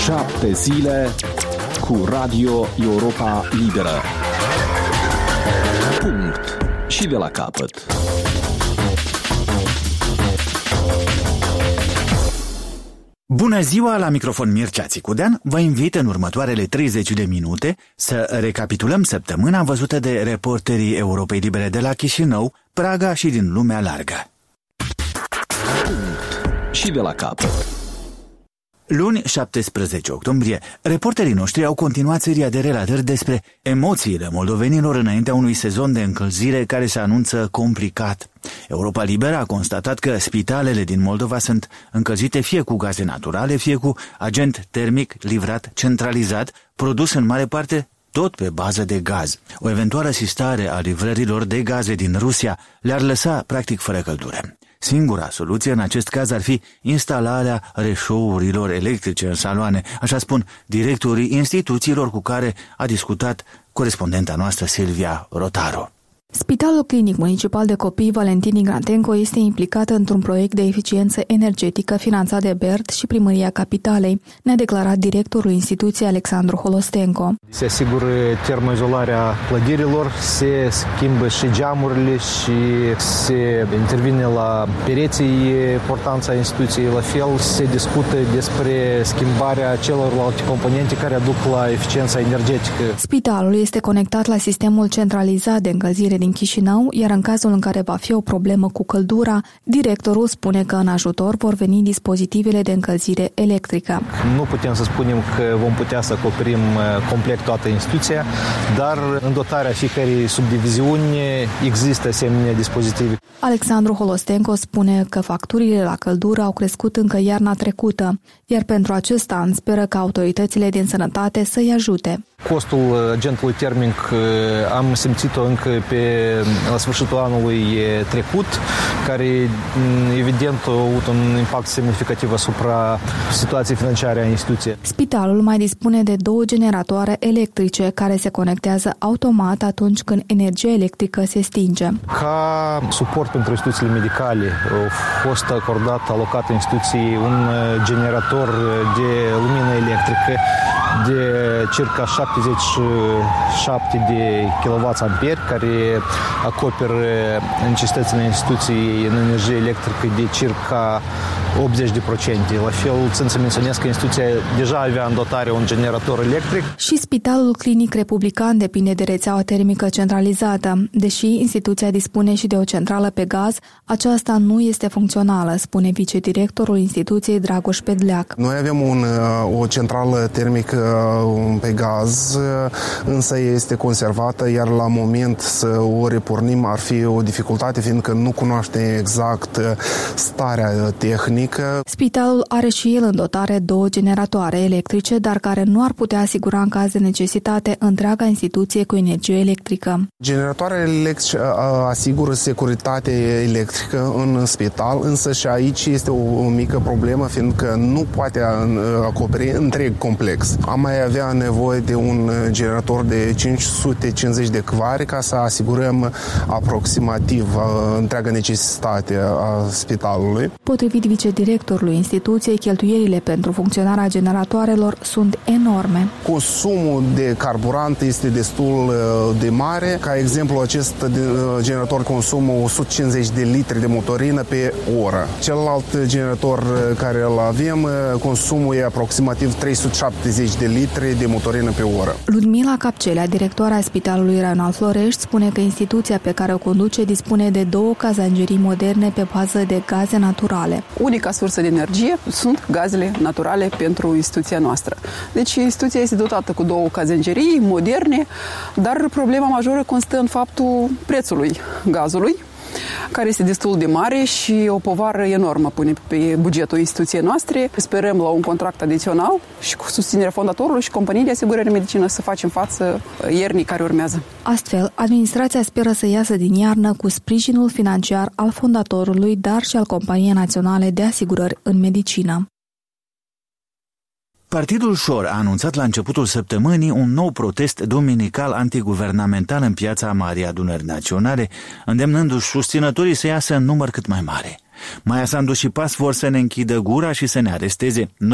7 zile cu Radio Europa Liberă. Punct. Și de la capăt. Bună ziua, la microfon Mircea Țicudean. Vă invit în următoarele 30 de minute să recapitulăm săptămâna văzută de reporterii Europei Libere de la Chișinău, Praga și din lumea largă. Punct. Și de la capăt. Luni, 17 octombrie, reporterii noștri au continuat seria de relatări despre emoțiile moldovenilor înaintea unui sezon de încălzire care se anunță complicat. Europa Liberă a constatat că spitalele din Moldova sunt încălzite fie cu gaze naturale, fie cu agent termic livrat centralizat, produs în mare parte tot pe bază de gaz. O eventuală sistare a livrărilor de gaze din Rusia le-ar lăsa practic fără căldură. Singura soluție în acest caz ar fi instalarea reșourilor electrice în saloane, așa spun directorii instituțiilor cu care a discutat corespondenta noastră Silvia Rotaru. Spitalul Clinic Municipal de Copii Valentin Ignatenco este implicat într-un proiect de eficiență energetică finanțat de BERD și Primăria Capitalei, ne-a declarat directorul instituției Alexandru Holostenco. Se asigură termoizolarea clădirilor, se schimbă și geamurile și se intervine la pereții importanța instituției. La fel se discută despre schimbarea celorlalte componente care aduc la eficiența energetică. Spitalul este conectat la sistemul centralizat de încălzire din Chișinău, iar în cazul în care va fi o problemă cu căldura, directorul spune că în ajutor vor veni dispozitivele de încălzire electrică. Nu putem să spunem că vom putea să acoperim complet toată instituția, dar în dotarea fiecărei subdiviziuni există asemenea dispozitive. Alexandru Holostenco spune că facturile la căldură au crescut încă iarna trecută, iar pentru acest an speră ca autoritățile din sănătate să-i ajute. Costul agentului termic am simțit-o încă la sfârșitul anului trecut, care evident a avut un impact semnificativ asupra situației financiare a instituției. Spitalul mai dispune de 2 generatoare electrice care se conectează automat atunci când energia electrică se stinge. Ca suport pentru instituțiile medicale a fost alocat instituției un generator de lumină electrică de circa 77 de kWh, care acoperă necesitățile instituției în energie electrică de circa 80%. La fel, țin să menționez că instituția deja avea în dotare un generator electric. Și Spitalul Clinic Republican depinde de rețeaua termică centralizată. Deși instituția dispune și de o centrală pe gaz, aceasta nu este funcțională, spune vicedirectorul instituției Dragoș Pedleac. Noi avem o centrală termică pe gaz, însă este conservată, iar la moment să o repornim ar fi o dificultate, fiindcă nu cunoaște exact starea tehnică. Spitalul are și el în dotare 2 generatoare electrice, dar care nu ar putea asigura în caz de necesitate întreaga instituție cu energie electrică. Generatoarele electrice asigură securitate electrică în spital, însă și aici este o mică problemă, fiindcă nu poate acoperi întreg complex. Am mai avea nevoie de un generator de 550 de kW ca să asigurăm aproximativ întreaga necesitate a spitalului. Potrivit vicedirectorului instituției, cheltuielile pentru funcționarea generatoarelor sunt enorme. Consumul de carburant este destul de mare. Ca exemplu, acest generator consumă 150 de litri de motorină pe oră. Celălalt generator care îl avem, consumul e aproximativ 370 de litri de motorină pe oră. Ludmila Capcelea, directoarea Spitalului Raional Florești, spune că instituția pe care o conduce dispune de 2 cazangerii moderne pe bază de gaze naturale. Unica sursă de energie sunt gazele naturale pentru instituția noastră. Deci instituția este dotată cu 2 cazengerii moderne, dar problema majoră constă în faptul prețului gazului, care este destul de mare și o povară enormă pune pe bugetul instituției noastre. Sperăm la un contract adițional și cu susținerea fondatorului și companiei de asigurare medicină să facem față iernii care urmează. Astfel, administrația speră să iasă din iarnă cu sprijinul financiar al fondatorului, dar și al Companiei Naționale de Asigurări în Medicină. Partidul Șor a anunțat la începutul săptămânii un nou protest duminical antiguvernamental în piața Marii Adunări Naționale, îndemnându-și susținătorii să iasă în număr cât mai mare. Maia Sandu și PAS vor să ne închidă gura și să ne aresteze. Noi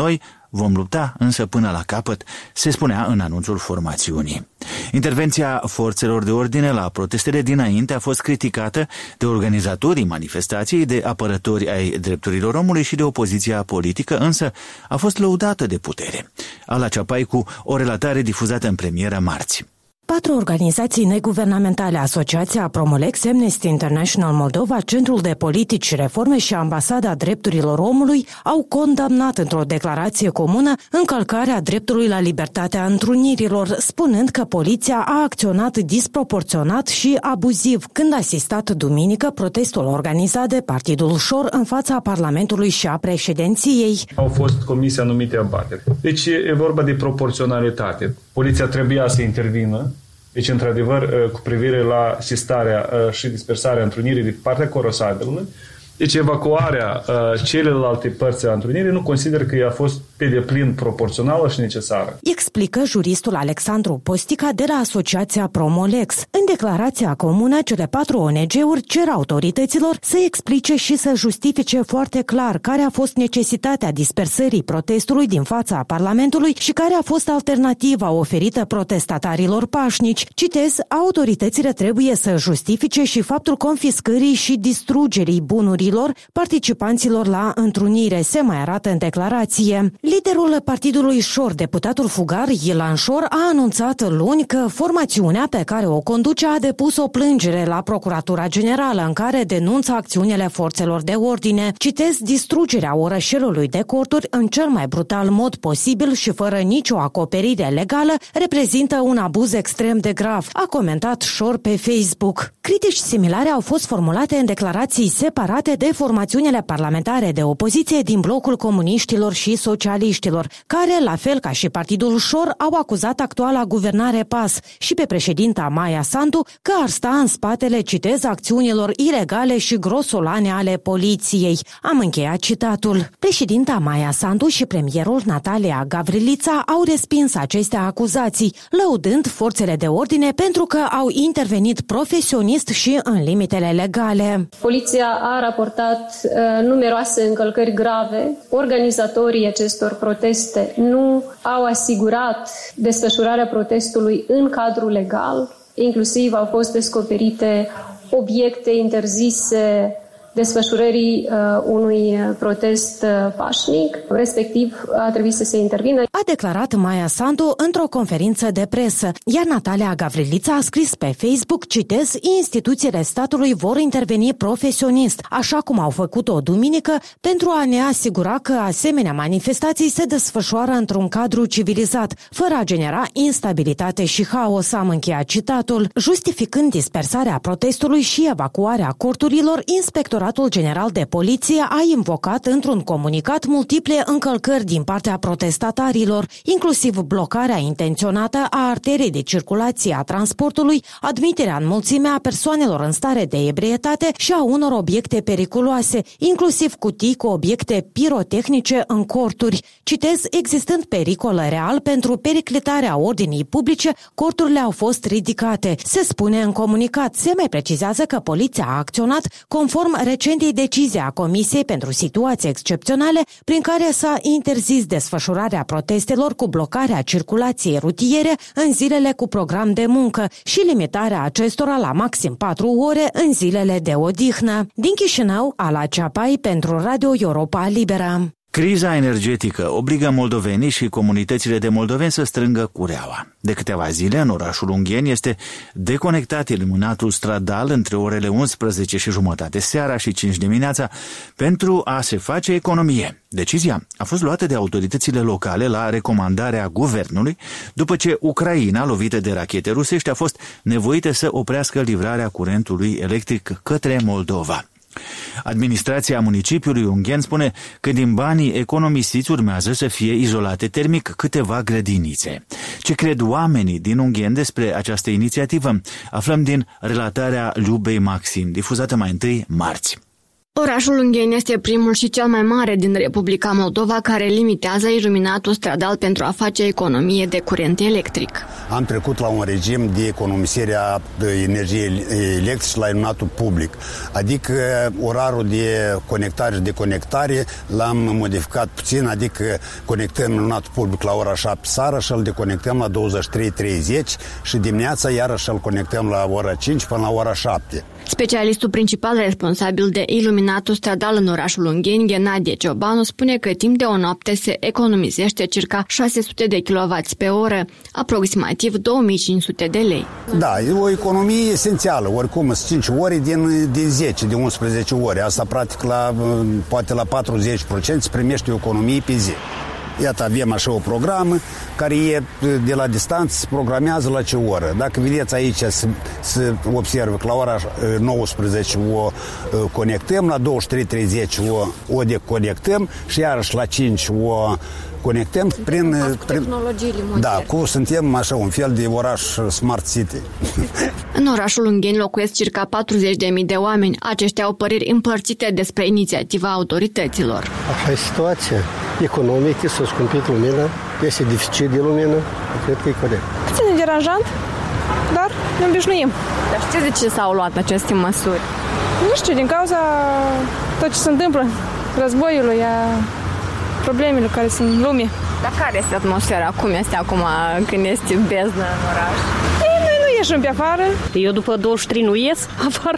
vom lupta însă până la capăt, se spunea în anunțul formațiunii. Intervenția forțelor de ordine la protestele dinainte a fost criticată de organizatorii manifestației, de apărători ai drepturilor omului și de opoziția politică, însă a fost lăudată de putere. Ala Ceapai cu o relatare difuzată în premieră marți. 4 organizații neguvernamentale, Asociația Promolex, Amnesty International Moldova, Centrul de Politici și Reforme și Ambasada Drepturilor Omului au condamnat într-o declarație comună încălcarea dreptului la libertatea întrunirilor, spunând că poliția a acționat disproporționat și abuziv când a asistat duminică protestul organizat de Partidul Șor în fața Parlamentului și a președinției. Au fost comise anumite abateri. Deci e vorba de proporționalitate. Poliția trebuia să intervină. Deci, într-adevăr, cu privire la asistarea și dispersarea întrunirii de partea corosabilului, deci evacuarea celelalte părți a întrunirii nu consider că ea a fost pe deplin proporțională și necesară. Explică juristul Alexandru Postica de la Asociația Promolex. În declarația comună, cele 4 ONG-uri cer autorităților să explice și să justifice foarte clar care a fost necesitatea dispersării protestului din fața Parlamentului și care a fost alternativa oferită protestatarilor pașnici. Citez, autoritățile trebuie să justifice și faptul confiscării și distrugerii bunurilor participanților la întrunire, se mai arată în declarație. Liderul Partidului Șor, deputatul fugar Ilan Șor, a anunțat luni că formațiunea pe care o conduce a depus o plângere la Procuratura Generală în care denunță acțiunile forțelor de ordine. Citez, distrugerea orășelului de corturi în cel mai brutal mod posibil și fără nicio acoperire legală reprezintă un abuz extrem de grav, a comentat Șor pe Facebook. Critici similare au fost formulate în declarații separate de formațiunile parlamentare de opoziție din blocul comuniștilor și socialiștilor, care, la fel ca și Partidul Șor, au acuzat actuala guvernare PAS și pe președinta Maia Sandu că ar sta în spatele, citez, acțiunilor ilegale și grosolane ale poliției. Am încheiat citatul. Președinta Maia Sandu și premierul Natalia Gavrilița au respins aceste acuzații, lăudând forțele de ordine pentru că au intervenit profesionist și în limitele legale. Poliția a raportat numeroase încălcări grave. Organizatorii acestor proteste nu au asigurat desfășurarea protestului în cadrul legal. Inclusiv au fost descoperite obiecte interzise desfășurării unui protest pașnic, respectiv a trebuit să se intervină. A declarat Maia Sandu într-o conferință de presă, iar Natalia Gavrilița a scris pe Facebook, citez, instituțiile statului vor interveni profesionist, așa cum au făcut-o duminică, pentru a ne asigura că asemenea manifestații se desfășoară într-un cadru civilizat, fără a genera instabilitate și haos, am încheiat citatul. Justificând dispersarea protestului și evacuarea corturilor, Inspectoratul General de Poliție a invocat într-un comunicat multiple încălcări din partea protestatarilor, inclusiv blocarea intenționată a arteriei de circulație a transportului, admiterea în mulțime a persoanelor în stare de ebrietate și a unor obiecte periculoase, inclusiv cutii cu obiecte pirotehnice în corturi. Citez, existând pericol real pentru periclitarea ordinii publice, corturile au fost ridicate. Se spune în comunicat, se mai precizează că poliția a acționat conform recentei decizii a Comisiei pentru Situații Excepționale, prin care s-a interzis desfășurarea protestelor cu blocarea circulației rutiere în zilele cu program de muncă și limitarea acestora la maxim 4 ore în zilele de odihnă. Din Chișinău, Ala Ceapai pentru Radio Europa Liberă. Criza energetică obligă moldovenii și comunitățile de moldoveni să strângă cureaua. De câteva zile, în orașul Ungheni este deconectat iluminatul stradal între orele 11 și jumătate seara și 5 dimineața pentru a se face economie. Decizia a fost luată de autoritățile locale la recomandarea guvernului, după ce Ucraina, lovită de rachete rusești, a fost nevoită să oprească livrarea curentului electric către Moldova. Administrația municipiului Ungheni spune că din banii economisiți urmează să fie izolate termic câteva grădinițe. Ce cred oamenii din Ungheni despre această inițiativă? Aflăm din relatarea Liubei Maxim, difuzată mai întâi marți. Orașul Ungheni este primul și cel mai mare din Republica Moldova care limitează iluminatul stradal pentru a face economie de curent electric. Am trecut la un regim de economisire a energiei electrice la iluminatul public. Adică orarul de conectare și deconectare l-am modificat puțin, adică conectăm iluminatul public la ora 7 seara și îl deconectăm la 23:30 și dimineața iarăși îl conectăm la ora 5 până la ora 7. Specialistul principal responsabil de iluminatul stradal în orașul Ungheni, Ghenadie Ciobanu, spune că timp de o noapte se economisește circa 600 de kW pe oră, aproximativ 2500 de lei. Da, e o economie esențială, oricum sunt 5 ore din 10, de 11 ore. Asta practic poate la 40% se primește o economie pe zi. Iată, avem așa o programă care e de la distanță, se programează la ce oră. Dacă vedeți aici, se observă că la ora 19 o conectăm, la 23:30 o deconectăm și iarăși la 5 o conectăm prin tehnologiile moderne. Da, suntem așa un fel de oraș Smart City. În orașul Ungheni locuiesc circa 40.000 de oameni. Aceștia au păreri împărțite despre inițiativa autorităților. Așa e situația economică, s-a scumpit lumina, este deficit de lumină, cred că e corect. Puțin deranjant, dar ne obișnuim. Dar știți de ce s-au luat aceste măsuri? Nu știu, din cauza tot ce se întâmplă, războiului, problemele care sunt în lume. Dar care este atmosfera? Cum este acum când este beznă în oraș? Ei, noi nu ieșim pe afară. Eu după 23 nu ies afară.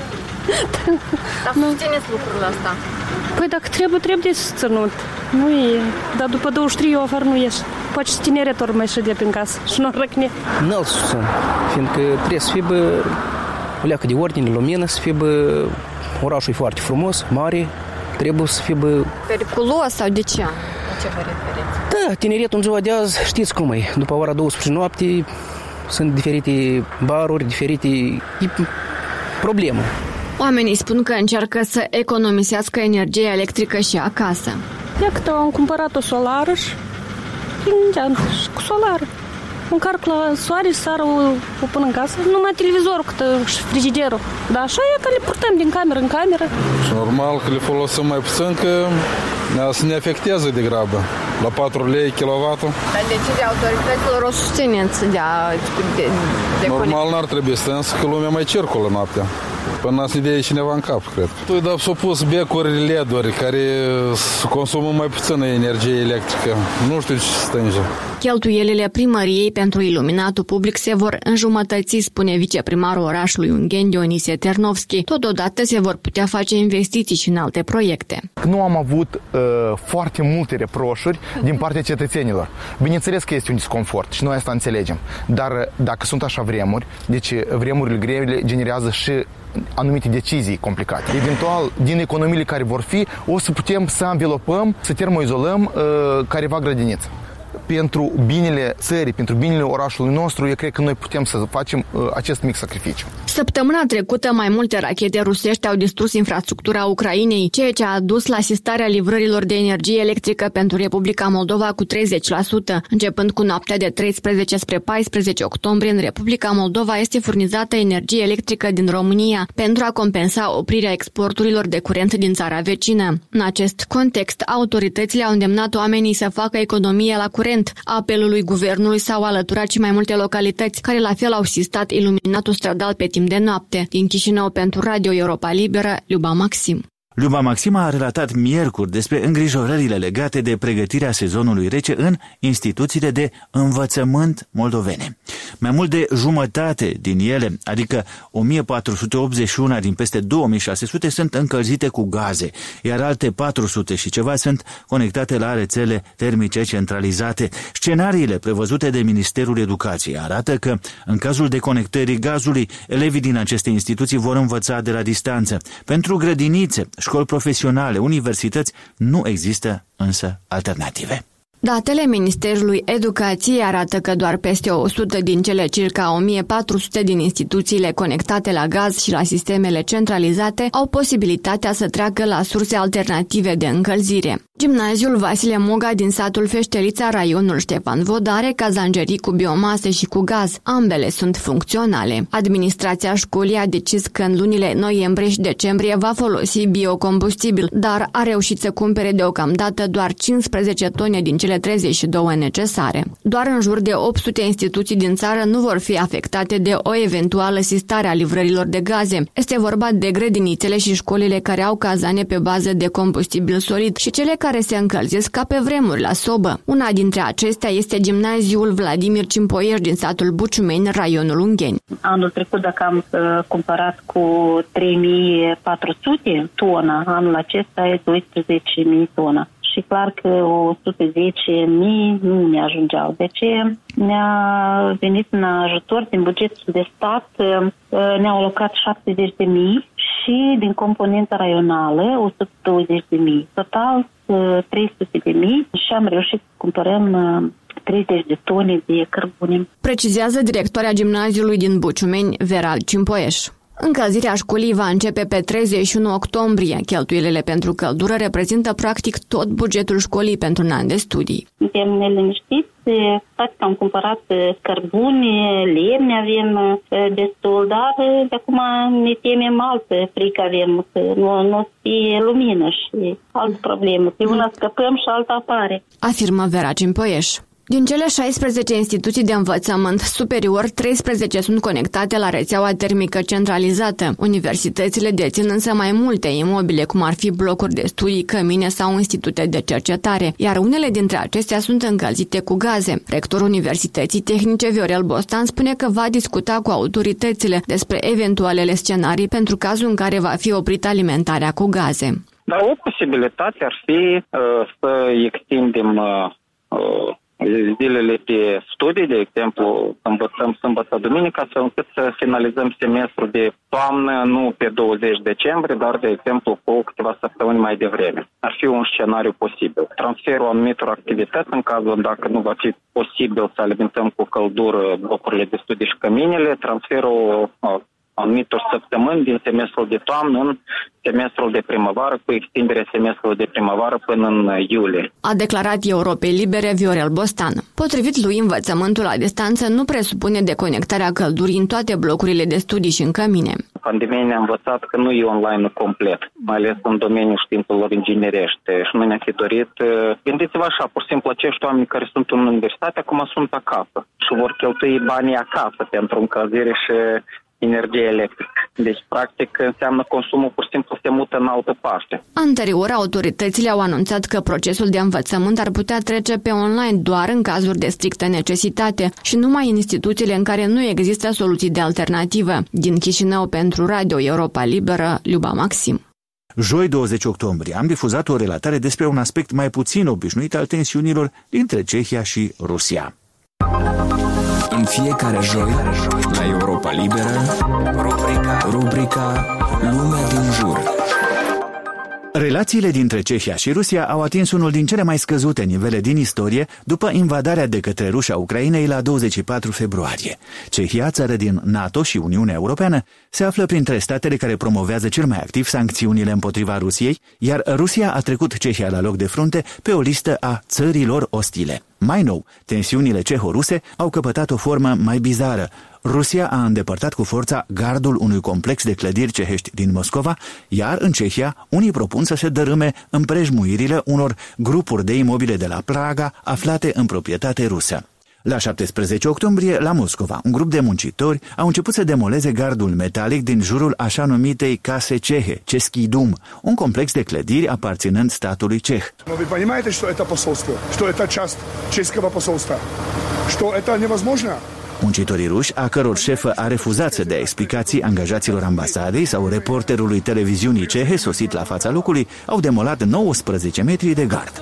Dar susțineți lucrul ăsta? Păi dacă trebuie susținut. Nu e. Dar după 23 eu afară nu ies. Poate și tineretul ori mai ședea prin casă și nu răcne. Nu-l susțin, fiindcă trebuie să fie o leacă de ordine, lumină, să fie orașul e foarte frumos, mare, trebuie să fie periculos sau de ce? La ce vă referiți? Da, tineretul în ziua de azi, știți cum e, după ora 12 noapte sunt diferite baruri, diferite probleme. Oamenii spun că încearcă să economisească energia electrică și acasă. Iată, am cumpărat o solară și cu solară. Încarc la soare și seara o pun în casă. Numai televizorul și frigiderul. Dar așa e că le purtăm din cameră în cameră. Și normal că le folosim mai puțin, că să ne afectează de grabă. La 4 lei kilowattul. Dar decizia autorităților o susțineți de normal n-ar trebui să însă că lumea mai circulă noaptea. Până să ne dea cineva în cap, cred. Dar s-au pus becuri LED-uri care consumă mai puțină energie electrică. Nu știu ce stânge. Cheltuielile primăriei pentru iluminatul public se vor înjumătăți, spune viceprimarul orașului Ungheni, Dionisie Ternovski. Totodată se vor putea face investiții și în alte proiecte. Nu am avut foarte multe reproșuri din partea cetățenilor. Bineînțeles că este un disconfort și noi asta înțelegem. Dar dacă sunt așa vremuri, deci vremurile grele generează și anumite decizii complicate. Eventual, din economiile care vor fi, o să putem să învelopăm, să termoizolăm careva grădiniță. Pentru binele țării, pentru binele orașului nostru, eu cred că noi putem să facem acest mic sacrificiu. Săptămâna trecută, mai multe rachete rusești au distrus infrastructura Ucrainei, ceea ce a dus la asistarea livrărilor de energie electrică pentru Republica Moldova cu 30%. Începând cu noaptea de 13 spre 14 octombrie, în Republica Moldova este furnizată energie electrică din România pentru a compensa oprirea exporturilor de curent din țara vecină. În acest context, autoritățile au îndemnat oamenii să facă economie la curent. Apelului guvernului s-au alăturat și mai multe localități care la fel au sistat iluminatul stradal pe timp de noapte. Din Chișinău pentru Radio Europa Liberă, Luba Maxim. Luba Maxim a relatat miercuri despre îngrijorările legate de pregătirea sezonului rece în instituțiile de învățământ moldovene. Mai mult de jumătate din ele, adică 1481 din peste 2600, sunt încălzite cu gaze, iar alte 400 și ceva sunt conectate la rețele termice centralizate. Scenariile prevăzute de Ministerul Educației arată că, în cazul deconectării gazului, elevii din aceste instituții vor învăța de la distanță. Pentru grădinițe, școli profesionale, universități, nu există însă alternative. Datele Ministerului Educației arată că doar peste 100 din cele circa 1400 din instituțiile conectate la gaz și la sistemele centralizate au posibilitatea să treacă la surse alternative de încălzire. Gimnaziul Vasile Moga din satul Feștelița, raionul Ștefan Vodă, are cazangerii cu biomasă și cu gaz. Ambele sunt funcționale. Administrația școlii a decis că în lunile noiembrie și decembrie va folosi biocombustibil, dar a reușit să cumpere deocamdată doar 15 tone din cele 32 necesare. Doar în jur de 800 instituții din țară nu vor fi afectate de o eventuală sistare a livrărilor de gaze. Este vorba de grădinițele și școlile care au cazane pe bază de combustibil solid și cele care se încălzesc ca pe vremuri la sobă. Una dintre acestea este gimnaziul Vladimir Cimpoieș din satul Buciumeni, raionul Ungheni. Anul trecut, dacă am cumpărat cu 3400 tona, anul acesta e 12.000 tona. Și clar că 110.000 nu ne ajungeau. De ce ne-a venit în ajutor din bugetul de stat, ne-au alocat 70.000 și din componenta raională 120.000. Total 300.000 și am reușit să cumpărăm 30 de tone de cărbune. Precizează directoarea gimnaziului din Buciumeni, Vera Cimpoieș. Încălzirea școlii va începe pe 31 octombrie. Cheltuielile pentru căldură reprezintă practic tot bugetul școlii pentru un an de studii. Suntem neliniștiți, practic am cumpărat cărbune, lemne avem destul, dar de acum ne temem altă frică avem, că nu fie lumină și altă problemă. Pe una scăpăm și alta apare. Afirmă Vera Cimpoieș. Din cele 16 instituții de învățământ superior, 13 sunt conectate la rețeaua termică centralizată. Universitățile dețin însă mai multe imobile, cum ar fi blocuri de studii, cămine sau institute de cercetare, iar unele dintre acestea sunt încălzite cu gaze. Rectorul Universității Tehnice Viorel Bostan spune că va discuta cu autoritățile despre eventualele scenarii pentru cazul în care va fi oprită alimentarea cu gaze. Dar o posibilitate ar fi să extindem zilele de studii, de exemplu, învățăm sâmbătă, duminică, astfel încât să finalizăm semestrul de toamnă, nu pe 20 decembrie, dar, de exemplu, cu câteva săptămâni mai devreme. Ar fi un scenariu posibil. Transferul anumitor activități, în cazul dacă nu va fi posibil să alimentăm cu căldură blocurile de studii și căminele, transferul anumitor săptămâni din semestrul de toamnă în semestrul de primăvară, cu extinderea semestrului de primăvară până în iulie. A declarat Europei Libere Viorel Bostan. Potrivit lui, învățământul la distanță nu presupune deconectarea căldurii în toate blocurile de studii și în cămine. Pandemia ne-a învățat că nu e online complet, mai ales în domeniul științelor inginerește și nu ne-a fi dorit. Gândiți-vă așa, pur și simplu, acești oameni care sunt în universitate acum sunt acasă și vor cheltui banii acasă pentru încălzire și energie electrică. Deci, practic, înseamnă consumul pur și simplu se mută în altă parte. Anterior, autoritățile au anunțat că procesul de învățământ ar putea trece pe online doar în cazuri de strictă necesitate și numai în instituțiile în care nu există soluții de alternativă. Din Chișinău pentru Radio Europa Liberă, Liuba Maxim. Joi 20 octombrie am difuzat o relatare despre un aspect mai puțin obișnuit al tensiunilor dintre Cehia și Rusia. În fiecare joi, la Europa Liberă, rubrica Lumea din jur. Relațiile dintre Cehia și Rusia au atins unul din cele mai scăzute nivele din istorie după invadarea de către ruși a Ucrainei la 24 februarie. Cehia, țară din NATO și Uniunea Europeană, se află printre statele care promovează cel mai activ sancțiunile împotriva Rusiei, iar Rusia a trecut Cehia la loc de frunte pe o listă a țărilor ostile. Mai nou, tensiunile ceho-ruse au căpătat o formă mai bizară. Rusia a îndepărtat cu forța gardul unui complex de clădiri cehești din Moscova, iar în Cehia unii propun să se dărâme împrejmuirile unor grupuri de imobile de la Praga aflate în proprietate rusă. La 17 octombrie, la Moscova, un grup de muncitori au început să demoleze gardul metalic din jurul așa numitei case cehe, Český dům, un complex de clădiri aparținând statului ceh. Вы понимаете, что это посольство? Что это часть чешского посольства? Что это невозможно? Muncitorii ruși, a căror șefă a refuzat să dea explicații angajaților ambasadei sau reporterului televiziunii cehe sosit la fața locului, au demolat 19 metri de gard.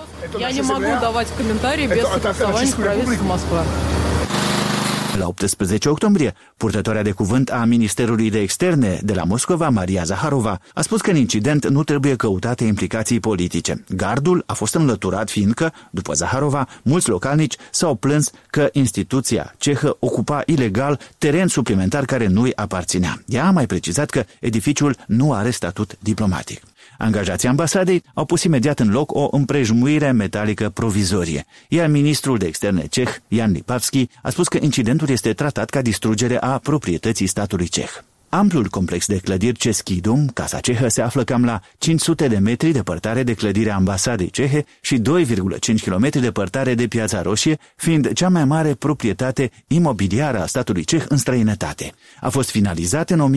La 18 octombrie, purtătoarea de cuvânt a Ministerului de Externe de la Moscova, Maria Zaharova, a spus că în incident nu trebuie căutate implicații politice. Gardul a fost înlăturat fiindcă, după Zaharova, mulți localnici s-au plâns că instituția cehă ocupa ilegal teren suplimentar care nu-i aparținea. Ea a mai precizat că edificiul nu are statut diplomatic. Angajații ambasadei au pus imediat în loc o împrejmuire metalică provizorie, iar ministrul de externe ceh, Jan Lipavsky, a spus că incidentul este tratat ca distrugere a proprietății statului ceh. Amplul complex de clădiri Český Casa Cehă, se află cam la 500 de metri departare de clădirea ambasadei cehe și 2,5 km departare de Piața Roșie, fiind cea mai mare proprietate imobiliară a statului ceh în străinătate. A fost finalizat în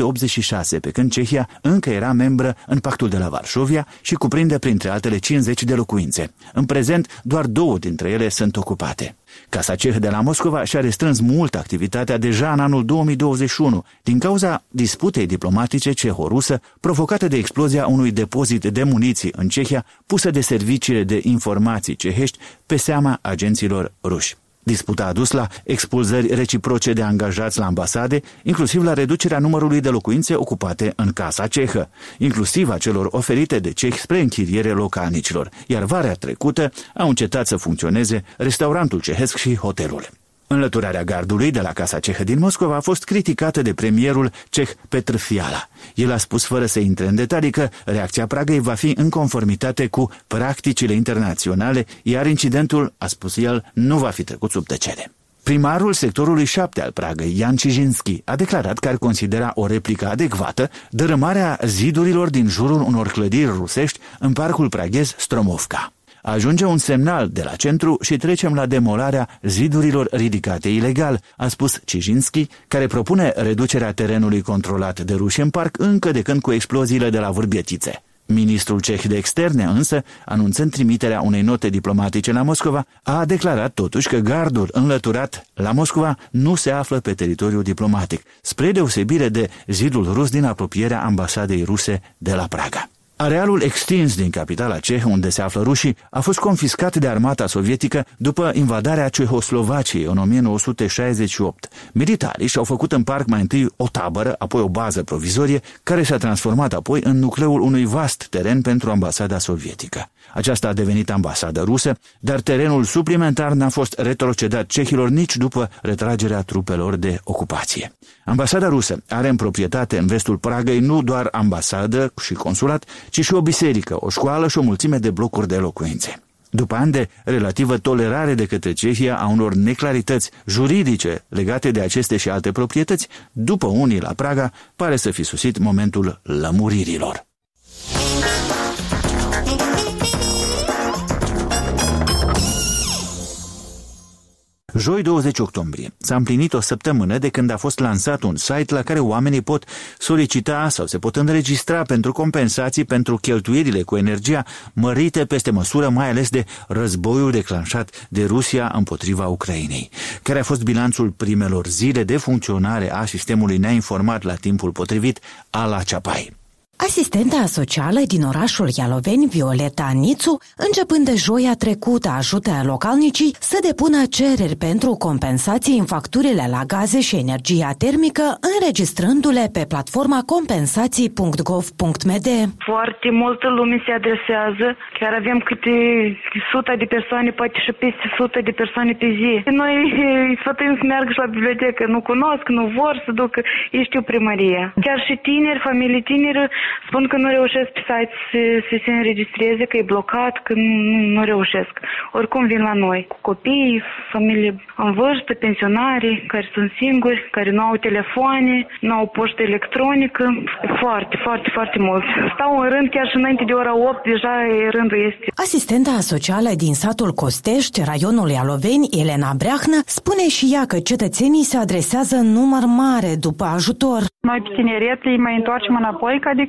1986, pe când Cehia încă era membră în Pactul de la Varșovia și cuprinde printre altele 50 de locuințe. În prezent, doar 2 dintre ele sunt ocupate. Casa Cehă de la Moscova și-a restrâns mult activitatea deja în anul 2021, din cauza disputei diplomatice ceho-rusă provocată de explozia unui depozit de muniții în Cehia, pusă de serviciile de informații cehești pe seama agenților ruși. Disputa a dus la expulzări reciproce de angajați la ambasade, inclusiv la reducerea numărului de locuințe ocupate în Casa Cehă, inclusiv a celor oferite de cehi spre închiriere localnicilor, iar vara trecută au încetat să funcționeze restaurantul cehesc și hotelul. Înlăturarea gardului de la Casa Cehă din Moscova a fost criticată de premierul ceh Petr Fiala. El a spus fără să intre în detalii că reacția Pragăi va fi în conformitate cu practicile internaționale, iar incidentul, a spus el, nu va fi trecut sub tăcere. Primarul sectorului 7 al Pragăi, Jan Cijinski, a declarat că ar considera o replică adecvată dărâmarea zidurilor din jurul unor clădiri rusești în parcul praghez Stromovka. Ajunge un semnal de la centru și trecem la demolarea zidurilor ridicate ilegal, a spus Cijinski, care propune reducerea terenului controlat de ruși în parc încă de când cu exploziile de la Vârbietițe. Ministrul ceh de externe însă, anunțând trimiterea unei note diplomatice la Moscova, a declarat totuși că gardul înlăturat la Moscova nu se află pe teritoriul diplomatic, spre deosebire de zidul rus din apropierea ambasadei ruse de la Praga. Arealul extins din capitala cehă, unde se află rușii, a fost confiscat de armata sovietică după invadarea Cehoslovaciei în 1968. Militarii și-au făcut în parc mai întâi o tabără, apoi o bază provizorie, care s-a transformat apoi în nucleul unui vast teren pentru ambasada sovietică. Aceasta a devenit ambasadă rusă, dar terenul suplimentar n-a fost retrocedat cehilor nici după retragerea trupelor de ocupație. Ambasada rusă are în proprietate în vestul Pragăi nu doar ambasadă și consulat, ci și o biserică, o școală și o mulțime de blocuri de locuințe. După ani de relativă tolerare de către Cehia a unor neclarități juridice legate de aceste și alte proprietăți, după unii la Praga, pare să fi sosit momentul lămuririlor. Joi 20 octombrie s-a împlinit o săptămână de când a fost lansat un site la care oamenii pot solicita sau se pot înregistra pentru compensații pentru cheltuielile cu energia mărite peste măsură, mai ales de războiul declanșat de Rusia împotriva Ucrainei. Care a fost bilanțul primelor zile de funcționare a sistemului, ne-a informat la timpul potrivit Ala Ceapai. Asistenta socială din orașul Ialoveni, Violeta Nițu, începând de joia trecută, ajută localnicii să depună cereri pentru compensații în facturile la gaze și energia termică, înregistrându-le pe platforma compensații.gov.md. Foarte multă lume se adresează, chiar avem câte 100 de persoane, poate și peste 100 de persoane pe zi. Noi îi sfătuim să meargă și la bibliotecă, nu cunosc, nu vor să ducă, ei știu primăria. Chiar și tineri, familii tineri, spun că nu reușesc pe site să se înregistreze, că e blocat, că nu reușesc. Oricum vin la noi, cu copii, familii în vârstă, pensionari, care sunt singuri, care nu au telefoane, nu au poștă electronică. Foarte, foarte, foarte mult. Stau în rând chiar și înainte de ora 8, deja rândul este. Asistenta socială din satul Costești, raionul Ialoveni, Elena Breahnă, spune și ea că cetățenii se adresează în număr mare după ajutor. Noi pe tineret îi mai întoarcem înapoi, adică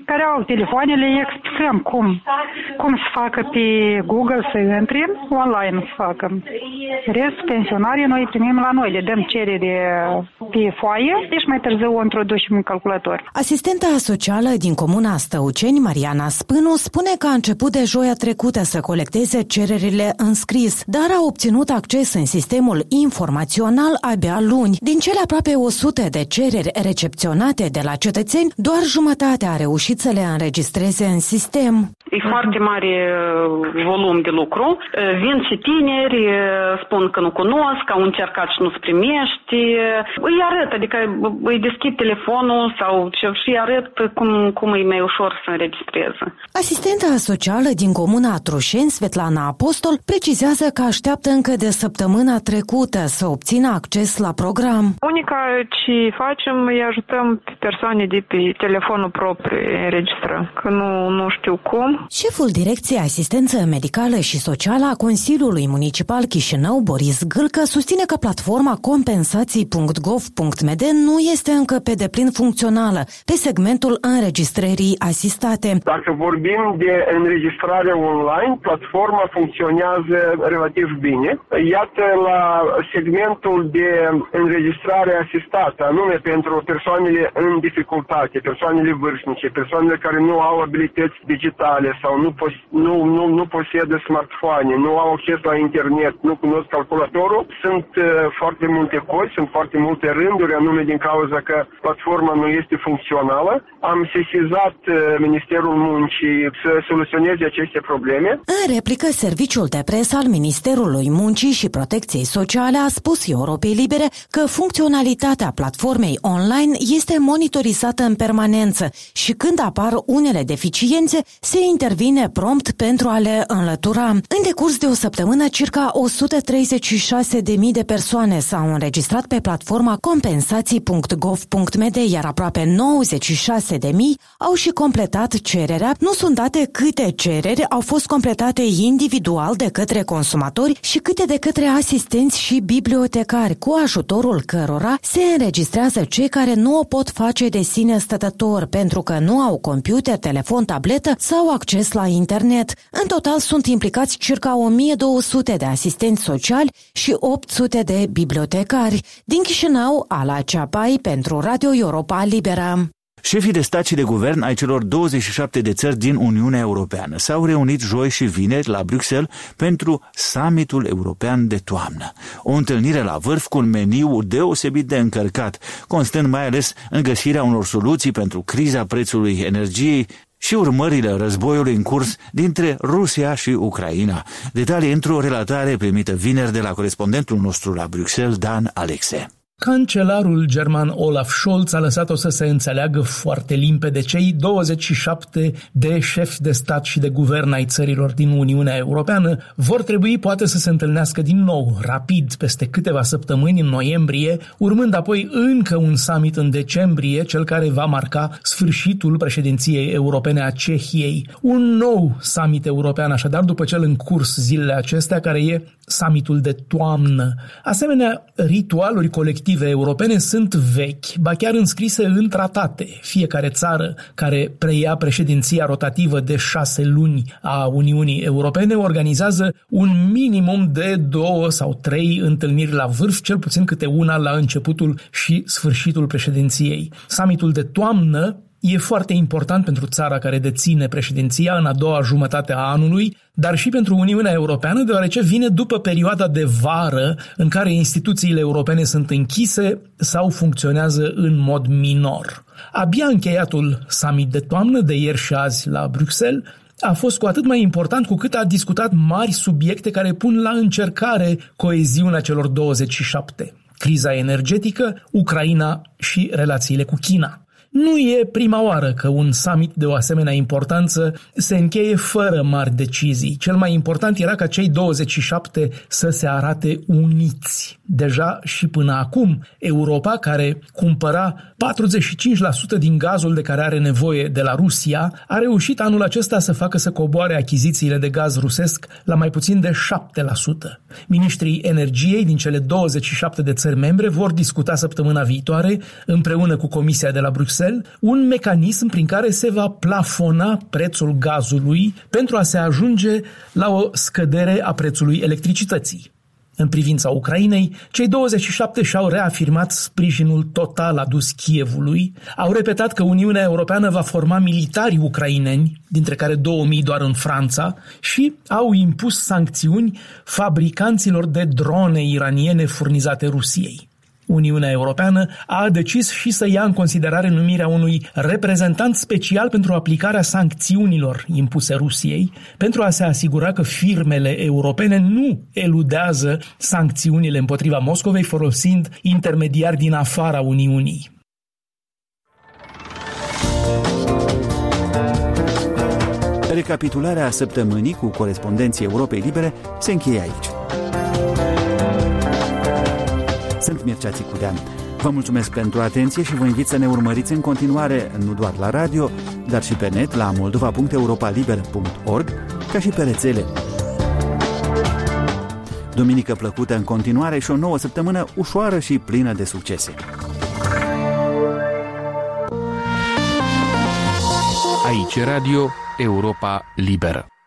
care au telefoanele, explicăm cum să facă pe Google să intre, online să facă. Restul pensionarii noi primim la noi, le dăm cerere pe foaie, deci mai târziu o introducem în calculator. Asistenta socială din comuna Stăuceni, Mariana Spânu, spune că a început de joia trecută să colecteze cererile în scris, dar a obținut acces în sistemul informațional abia luni. Din cele aproape 100 de cereri recepționate de la cetățeni, doar jumătate a reușit să le înregistreze în sistem. E foarte mare volum de lucru. Vin și tineri, spun că nu cunosc, că au încercat și nu-ți primești. Îi arăt, adică îi deschid telefonul sau și arăt cum e mai ușor să înregistreze. Asistenta socială din comuna Trușeni, Svetlana Apostol, precizează că așteaptă încă de săptămâna trecută să obțină acces la program. Unica ce facem, îi ajutăm pe persoane de pe telefonul propriu înregistră, că nu știu cum. Șeful Direcției Asistență Medicală și Socială a Consiliului Municipal Chișinău, Boris Gâlcă, susține că platforma compensații.gov.md nu este încă pe deplin funcțională pe segmentul înregistrării asistate. Dacă vorbim de înregistrare online, platforma funcționează relativ bine. Iată, la segmentul de înregistrare asistată, anume pentru persoanele în dificultate, persoanele vârstnice, persoanele care nu au abilități digitale sau nu posedă smartphone, nu au acces la internet, nu cunosc calculatorul, sunt foarte multe cozi, sunt foarte multe rânduri, anume din cauza că platforma nu este funcțională. Am sesizat Ministerul Muncii să soluționeze aceste probleme. În replică, Serviciul de Presă al Ministerului Muncii și Protecției Sociale a spus Europei Libere că funcționalitatea platformei online este monitorizată în permanență și când apar unele deficiențe, se intervine prompt pentru a le înlătura. În decurs de o săptămână, circa 136.000 de persoane s-au înregistrat pe platforma compensații.gov.md, iar aproape 96.000 au și completat cererea. Nu sunt date câte cereri au fost completate individual de către consumatori și câte de către asistenți și bibliotecari, cu ajutorul cărora se înregistrează cei care nu o pot face de sine stătător pentru că nu au computer, telefon, tabletă sau acces la internet. În total sunt implicați circa 1200 de asistenți sociali și 800 de bibliotecari. Din Chișinău, Ala Ceapai pentru Radio Europa Liberă. Șefii de stat și de guvern ai celor 27 de țări din Uniunea Europeană s-au reunit joi și vineri la Bruxelles pentru summitul european de toamnă. O întâlnire la vârf cu un meniu deosebit de încărcat, constând mai ales în găsirea unor soluții pentru criza prețului energiei și urmările războiului în curs dintre Rusia și Ucraina. Detalii într-o relatare primită vineri de la corespondentul nostru la Bruxelles, Dan Alexe. Cancelarul german Olaf Scholz a lăsat-o să se înțeleagă foarte limpede. Cei 27 de șefi de stat și de guvern ai țărilor din Uniunea Europeană vor trebui poate să se întâlnească din nou, rapid, peste câteva săptămâni în noiembrie, urmând apoi încă un summit în decembrie, cel care va marca sfârșitul președinției europene a Cehiei. Un nou summit european, așadar, după cel în curs zilele acestea, care e summitul de toamnă. Asemenea, ritualuri colective europene sunt vechi, ba chiar înscrise în tratate. Fiecare țară care preia președinția rotativă de 6 luni a Uniunii Europene organizează un minimum de 2 sau 3 întâlniri la vârf, cel puțin câte una la începutul și sfârșitul președinției. Summitul de toamnă e foarte important pentru țara care deține președinția în a doua jumătate a anului, dar și pentru Uniunea Europeană, deoarece vine după perioada de vară în care instituțiile europene sunt închise sau funcționează în mod minor. Abia încheiatul summit de toamnă de ieri și azi la Bruxelles a fost cu atât mai important cu cât a discutat mari subiecte care pun la încercare coeziunea celor 27. Criza energetică, Ucraina și relațiile cu China. Nu e prima oară că un summit de o asemenea importanță se încheie fără mari decizii. Cel mai important era ca cei 27 să se arate uniți. Deja și până acum, Europa, care cumpăra 45% din gazul de care are nevoie de la Rusia, a reușit anul acesta să facă să coboare achizițiile de gaz rusesc la mai puțin de 7%. Ministrii energiei din cele 27 de țări membre vor discuta săptămâna viitoare, împreună cu Comisia de la Bruxelles, Bruxelles un mecanism prin care se va plafona prețul gazului pentru a se ajunge la o scădere a prețului electricității. În privința Ucrainei, cei 27 și-au reafirmat sprijinul total adus Kievului, au repetat că Uniunea Europeană va forma militari ucraineni, dintre care 2000 doar în Franța, și au impus sancțiuni fabricanților de drone iraniene furnizate Rusiei. Uniunea Europeană a decis și să ia în considerare numirea unui reprezentant special pentru aplicarea sancțiunilor impuse Rusiei, pentru a se asigura că firmele europene nu eludează sancțiunile împotriva Moscovei folosind intermediari din afara Uniunii. Recapitularea săptămânii cu corespondenții Europei Libere se încheie aici. Sunt Mircea Țicudean. Vă mulțumesc pentru atenție și vă invit să ne urmăriți în continuare, nu doar la radio, dar și pe net la moldova.europaliber.org, ca și pe rețele. Duminică plăcută în continuare și o nouă săptămână ușoară și plină de succese. Aici Radio Europa Liberă.